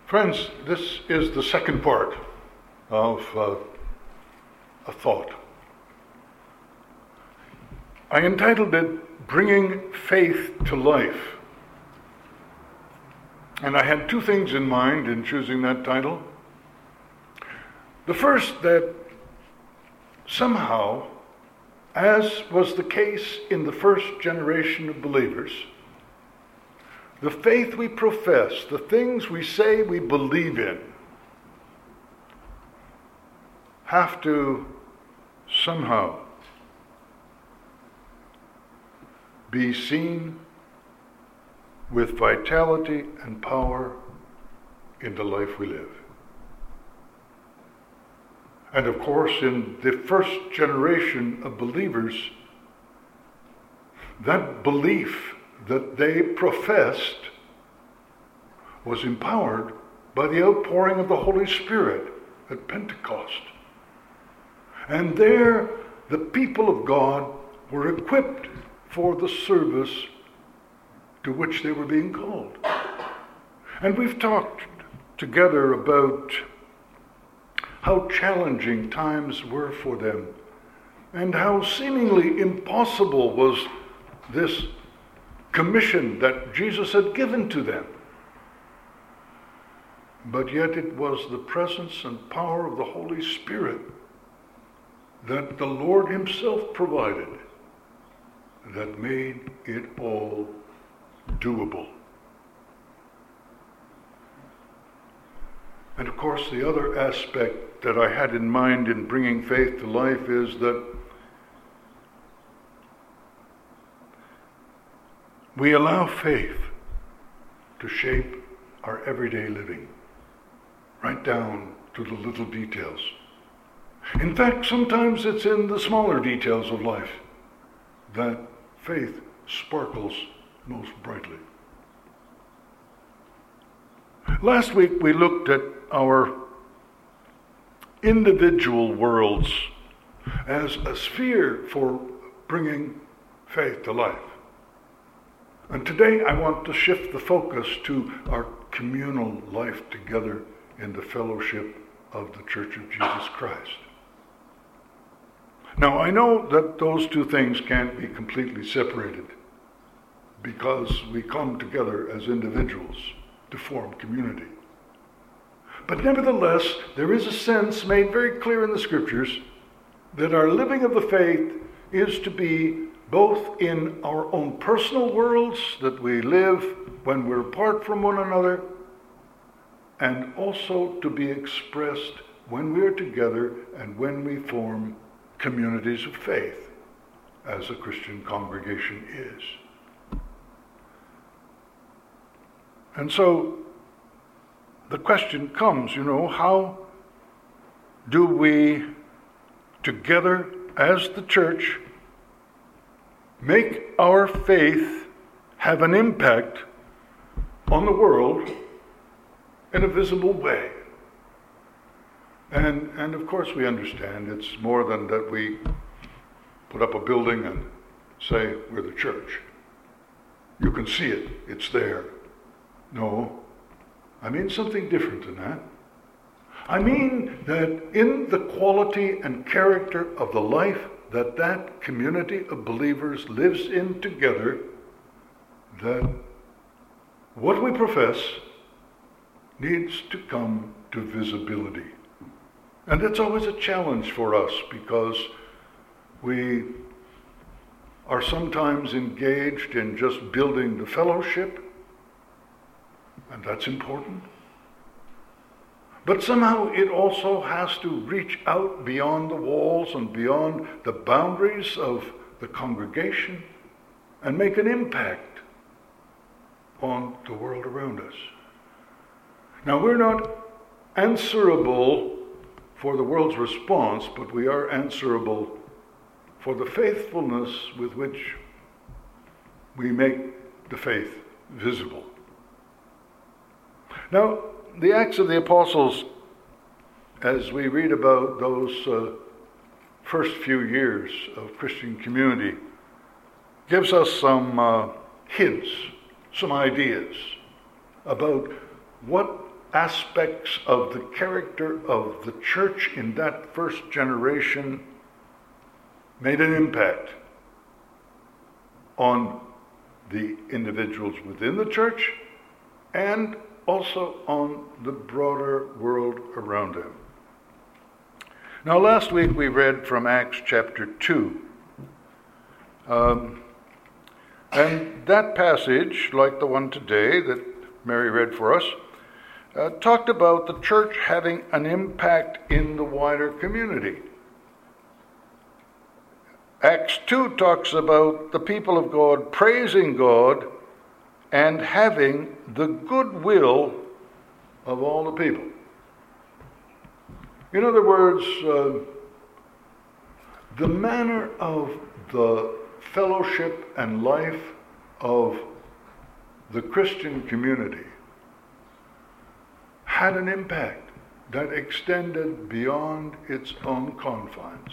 Friends, this is the second part of a thought. I entitled it, Bringing Faith to Life. And I had two things in mind in choosing that title. The first, that somehow, as was the case in the first generation of believers, the faith we profess, the things we say we believe in, have to somehow be seen with vitality and power in the life we live. And of course, in the first generation of believers, that belief that they professed was empowered by the outpouring of the Holy Spirit at Pentecost. And there, the people of God were equipped for the service to which they were being called. And we've talked together about how challenging times were for them, and how seemingly impossible was this commission that Jesus had given to them. But yet it was the presence and power of the Holy Spirit that the Lord himself provided that made it all doable. And of course, the other aspect that I had in mind in bringing faith to life is that we allow faith to shape our everyday living, right down to the little details. In fact, sometimes it's in the smaller details of life that faith sparkles most brightly. Last week we looked at our individual worlds as a sphere for bringing faith to life. And today I want to shift the focus to our communal life together in the fellowship of the Church of Jesus Christ. Now, I know that those two things can't be completely separated because we come together as individuals to form community. But nevertheless, there is a sense made very clear in the Scriptures that our living of the faith is to be both in our own personal worlds that we live when we're apart from one another, and also to be expressed when we're together and when we form communities of faith, as a Christian congregation is. And so the question comes, how do we together as the church make our faith have an impact on the world in a visible way? And of course we understand it's more than that we put up a building and say we're the church. You can see it, it's there. No, I mean something different than that. I mean that in the quality and character of the life that community of believers lives in together, that what we profess needs to come to visibility. And that's always a challenge for us because we are sometimes engaged in just building the fellowship, and that's important. But somehow it also has to reach out beyond the walls and beyond the boundaries of the congregation and make an impact on the world around us. Now, we're not answerable for the world's response, but we are answerable for the faithfulness with which we make the faith visible. Now, the Acts of the Apostles, as we read about those first few years of Christian community, gives us some hints, some ideas about what aspects of the character of the church in that first generation made an impact on the individuals within the church and also on the broader world around them. Now, last week we read from Acts chapter 2. And that passage, like the one today that Mary read for us, talked about the church having an impact in the wider community. Acts 2 talks about the people of God praising God and having the goodwill of all the people. In other words, the manner of the fellowship and life of the Christian community had an impact that extended beyond its own confines.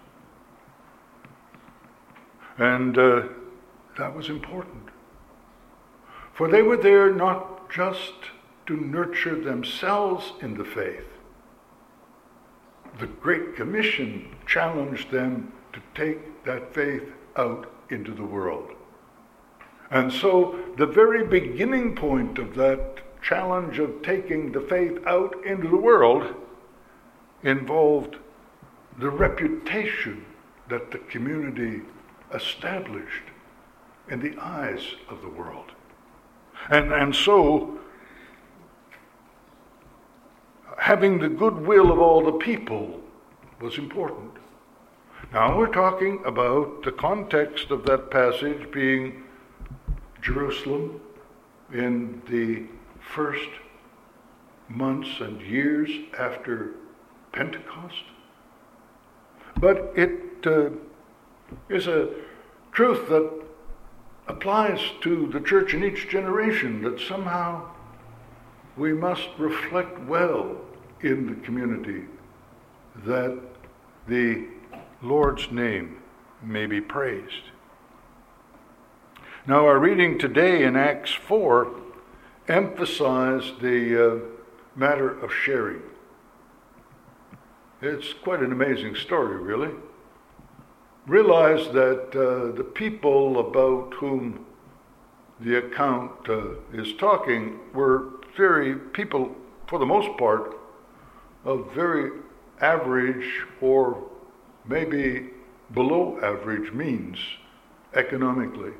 And that was important. For they were there not just to nurture themselves in the faith. The Great Commission challenged them to take that faith out into the world. And so the very beginning point of that challenge of taking the faith out into the world involved the reputation that the community established in the eyes of the world. And so having the goodwill of all the people was important. Now we're talking about the context of that passage being Jerusalem in the first months and years after Pentecost. But it is a truth that applies to the church in each generation, that somehow we must reflect well in the community that the Lord's name may be praised. Now, our reading today in Acts 4 emphasized the matter of sharing. It's quite an amazing story, really. Realize that the people about whom the account is talking were people, for the most part, of very average or maybe below average means economically.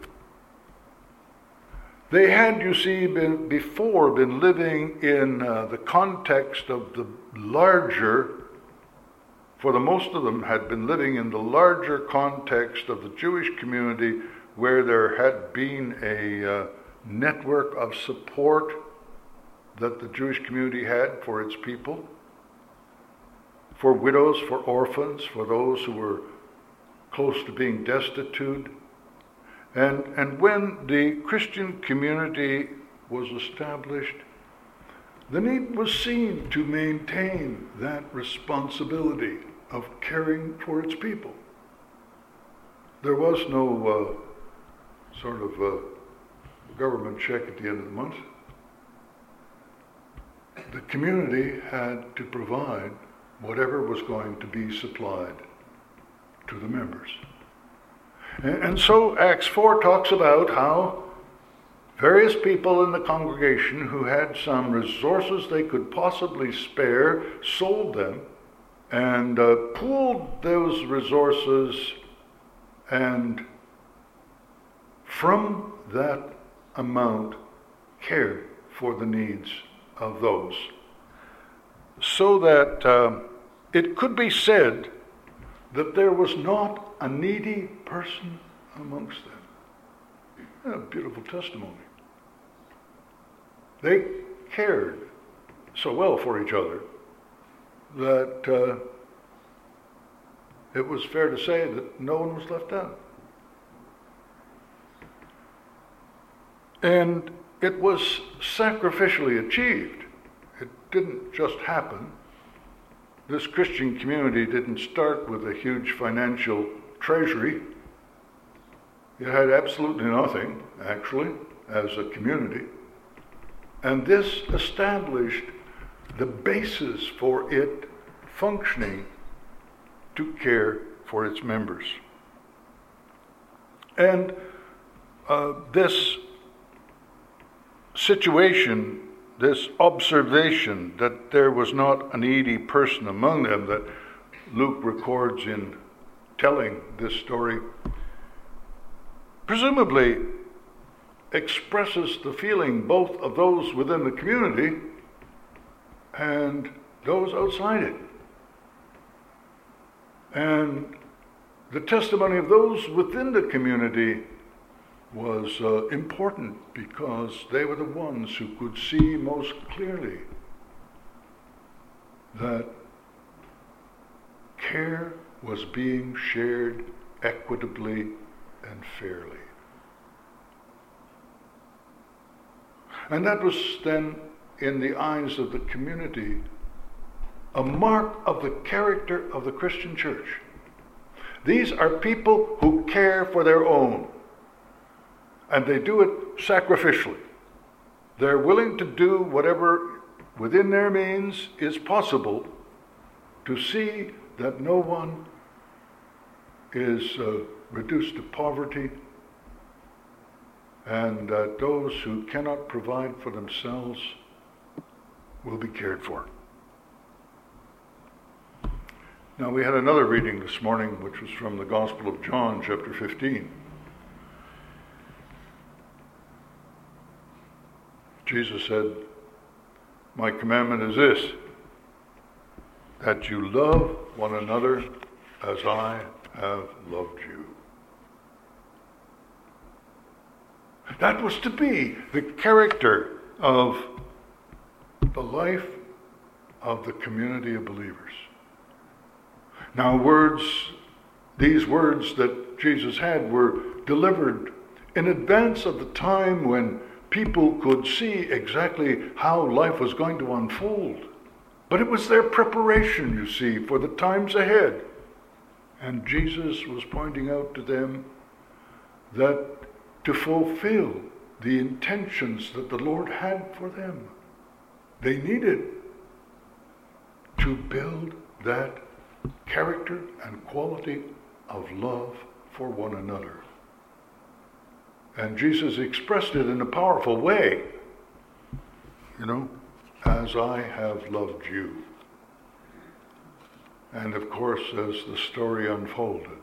They had, you see, before been living in the context of the larger, for the most of them had been living in the larger context of the Jewish community, where there had been a network of support that the Jewish community had for its people, for widows, for orphans, for those who were close to being destitute. And when the Christian community was established, the need was seen to maintain that responsibility of caring for its people. There was no sort of government check at the end of the month. The community had to provide whatever was going to be supplied to the members. And so Acts 4 talks about how various people in the congregation who had some resources they could possibly spare sold them and pooled those resources, and from that amount cared for the needs of those, so that it could be said that there was not a needy person amongst them. A beautiful testimony. They cared so well for each other that it was fair to say that no one was left out. And it was sacrificially achieved. It didn't just happen. This Christian community didn't start with a huge financial treasury. It had absolutely nothing, actually, as a community. And this established the basis for it functioning to care for its members. And this situation, this observation that there was not a needy person among them that Luke records in telling this story, presumably expresses the feeling both of those within the community and those outside it. And the testimony of those within the community was important because they were the ones who could see most clearly that care was being shared equitably and fairly. And that was then, in the eyes of the community, a mark of the character of the Christian church. These are people who care for their own, and they do it sacrificially. They're willing to do whatever within their means is possible to see that no one is reduced to poverty, and that those who cannot provide for themselves will be cared for. Now, we had another reading this morning, which was from the Gospel of John, chapter 15. Jesus said, "My commandment is this, that you love one another as I have loved you." That was to be the character of the life of the community of believers. Now, these words that Jesus had were delivered in advance of the time when people could see exactly how life was going to unfold. But it was their preparation, you see, for the times ahead. And Jesus was pointing out to them that to fulfill the intentions that the Lord had for them, they needed to build that character and quality of love for one another. And Jesus expressed it in a powerful way. As I have loved you. And of course, as the story unfolded,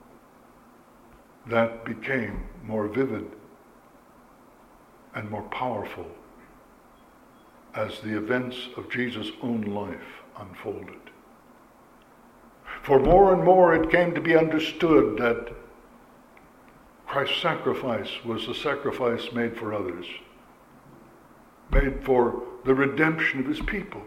that became more vivid and more powerful as the events of Jesus' own life unfolded. For more and more it came to be understood that Christ's sacrifice was a sacrifice made for others, made for the redemption of his people.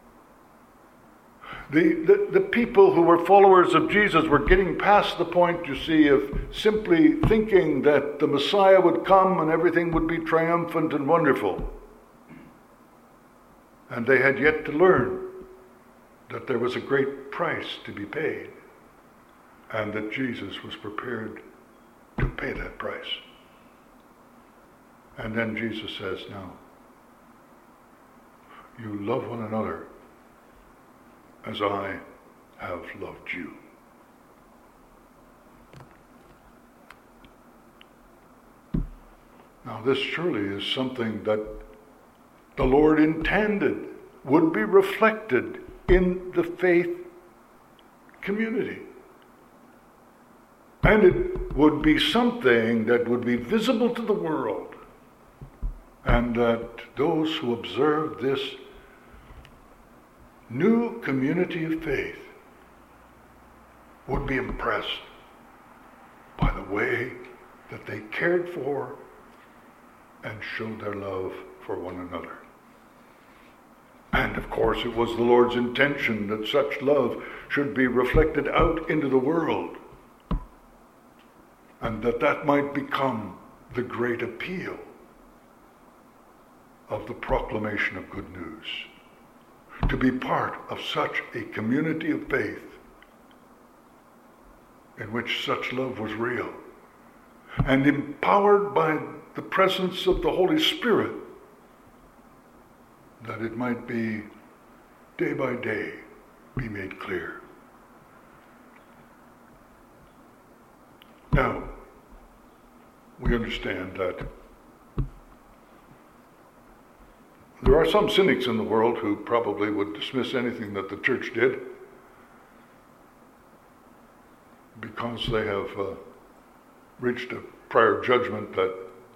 The people who were followers of Jesus were getting past the point, you see, of simply thinking that the Messiah would come and everything would be triumphant and wonderful. And they had yet to learn that there was a great price to be paid, and that Jesus was prepared to pay that price. And then Jesus says, now, you love one another as I have loved you. Now, this surely is something that the Lord intended would be reflected in the faith community. And it would be something that would be visible to the world, and that those who observe this new community of faith would be impressed by the way that they cared for and showed their love for one another. And of course, it was the Lord's intention that such love should be reflected out into the world, and that might become the great appeal of the proclamation of good news. To be part of such a community of faith in which such love was real, and empowered by the presence of the Holy Spirit, that it might be day by day, be made clear. Now, we understand that there are some cynics in the world who probably would dismiss anything that the church did because they have reached a prior judgment that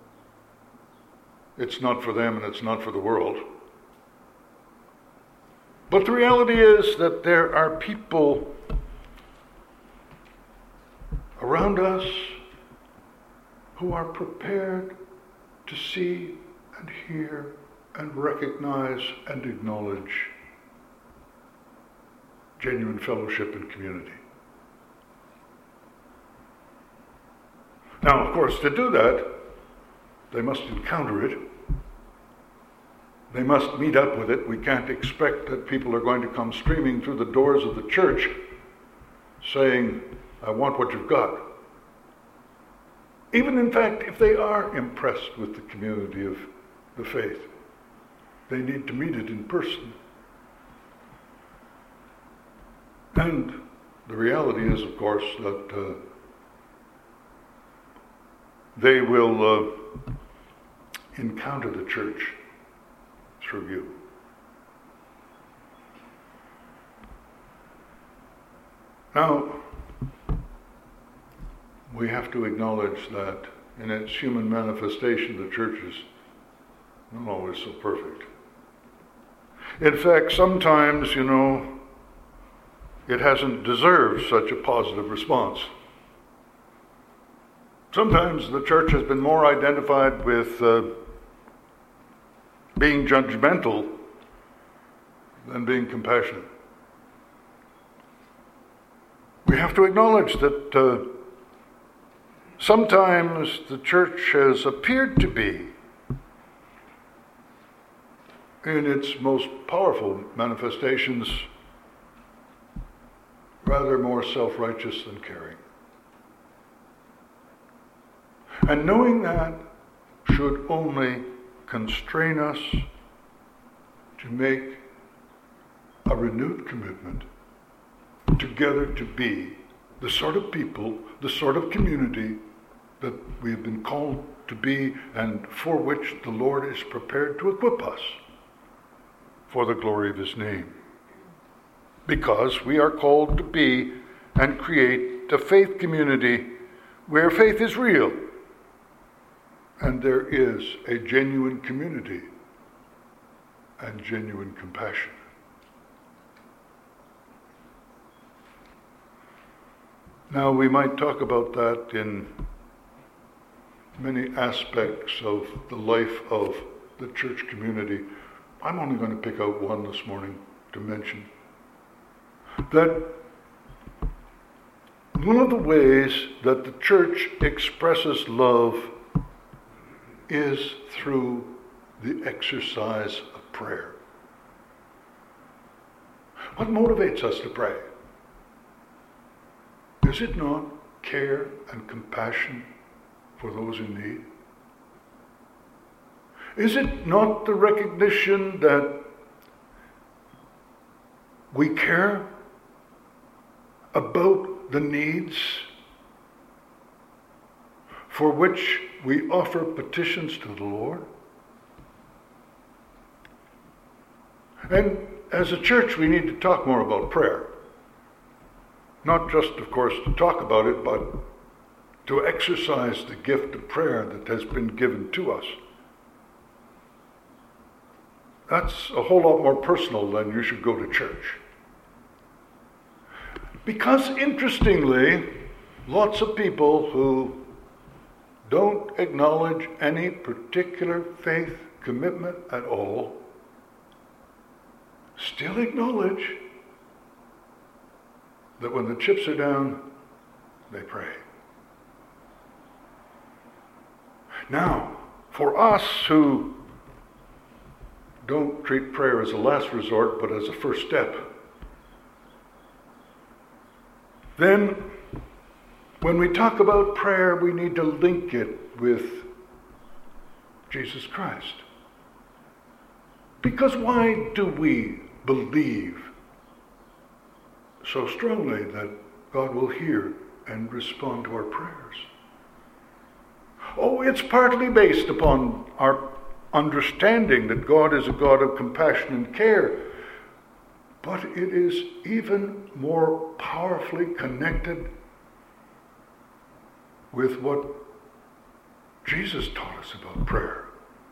it's not for them and it's not for the world. But the reality is that there are people around us who are prepared to see and hear and recognize and acknowledge genuine fellowship and community. Now, of course, to do that, they must encounter it. They must meet up with it. We can't expect that people are going to come streaming through the doors of the church saying, I want what you've got. Even, in fact, if they are impressed with the community of the faith, they need to meet it in person. And the reality is, of course, that they will encounter the church through you. Now, we have to acknowledge that in its human manifestation, the church is not always so perfect. In fact, sometimes, it hasn't deserved such a positive response. Sometimes the church has been more identified with being judgmental than being compassionate. We have to acknowledge that sometimes the church has appeared to be, in its most powerful manifestations, rather more self-righteous than caring. And knowing that should only constrain us to make a renewed commitment together to be the sort of people, the sort of community that we have been called to be and for which the Lord is prepared to equip us for the glory of His name. Because we are called to be and create a faith community where faith is real and there is a genuine community and genuine compassion. Now, we might talk about that in many aspects of the life of the church community. I'm only going to pick out one this morning to mention. That one of the ways that the church expresses love is through the exercise of prayer. What motivates us to pray? Is it not care and compassion for those in need? Is it not the recognition that we care about the needs for which we offer petitions to the Lord? And as a church, we need to talk more about prayer. Not just, of course, to talk about it, but to exercise the gift of prayer that has been given to us. That's a whole lot more personal than you should go to church. Because, interestingly, lots of people who don't acknowledge any particular faith commitment at all still acknowledge that when the chips are down, they pray. Now, for us who don't treat prayer as a last resort, but as a first step, then when we talk about prayer, we need to link it with Jesus Christ. Because why do we believe so strongly that God will hear and respond to our prayers. Oh, it's partly based upon our understanding that God is a God of compassion and care, but it is even more powerfully connected with what Jesus taught us about prayer,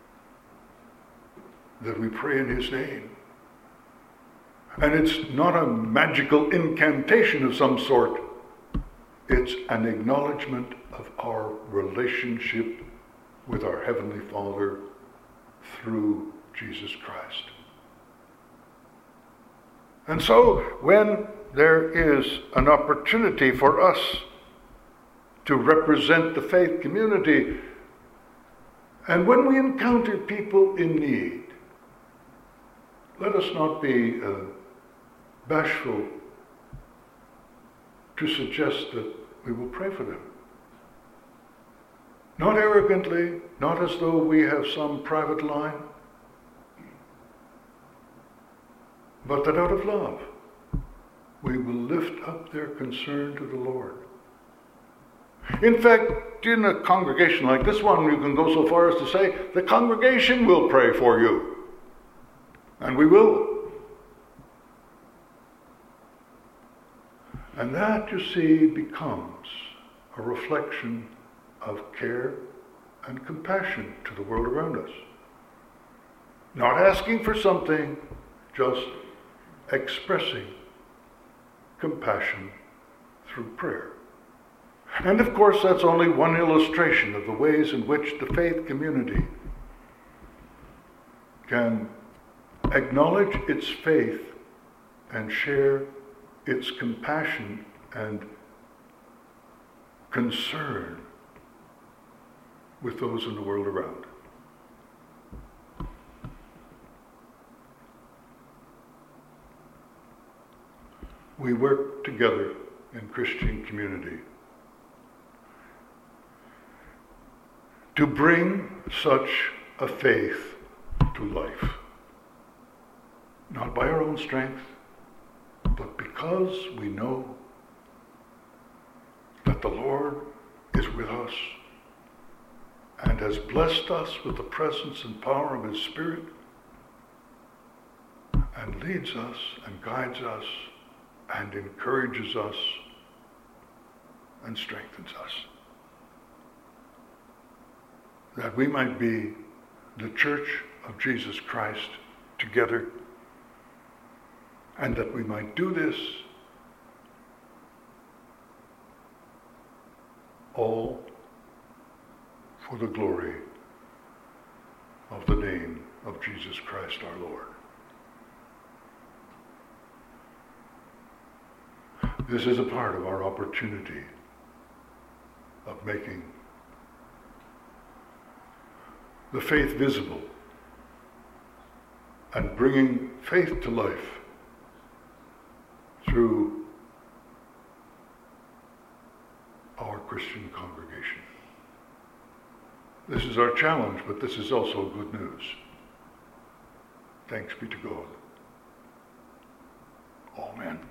that we pray in his name. And it's not a magical incantation of some sort. It's an acknowledgement of our relationship with our Heavenly Father through Jesus Christ. And so, when there is an opportunity for us to represent the faith community, and when we encounter people in need, let us not be bashful to suggest that we will pray for them. Not arrogantly, not as though we have some private line, but that out of love we will lift up their concern to the Lord. In fact, in a congregation like this one, you can go so far as to say, the congregation will pray for you. And we will. And that, you see, becomes a reflection of care and compassion to the world around us. Not asking for something, just expressing compassion through prayer. And of course, that's only one illustration of the ways in which the faith community can acknowledge its faith and share its compassion and concern with those in the world around. We work together in Christian community to bring such a faith to life. Not by our own strength, but because we know that the Lord is with us and has blessed us with the presence and power of his Spirit and leads us and guides us and encourages us and strengthens us. That we might be the church of Jesus Christ together, and that we might do this all for the glory of the name of Jesus Christ our Lord. This is a part of our opportunity of making the faith visible and bringing faith to life through our Christian congregation. This is our challenge, but this is also good news. Thanks be to God. Amen.